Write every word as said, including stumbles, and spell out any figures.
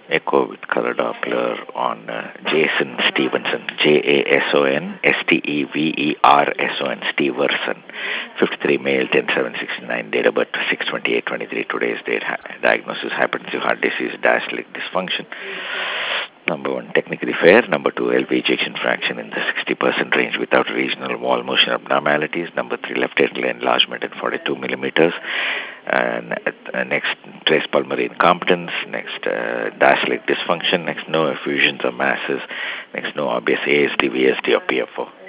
Echo with color Doppler on uh, Jason Stevenson, J A S O N S T E V E R S O N, Stevenson, fifty-three male, ten seven sixty-nine, date of birth six twenty-eight twenty-three, today's date, ha- diagnosis hypertensive heart disease, diastolic dysfunction. Number one, technically fair. Number two, L V ejection fraction in the sixty percent range without regional wall motion abnormalities. Number three, left atrial enlargement at forty-two millimeters. And uh, next, trace pulmonary incompetence. Next, uh, diastolic dysfunction. Next, no effusions or masses. Next, no obvious A S D, V S D, or P F O.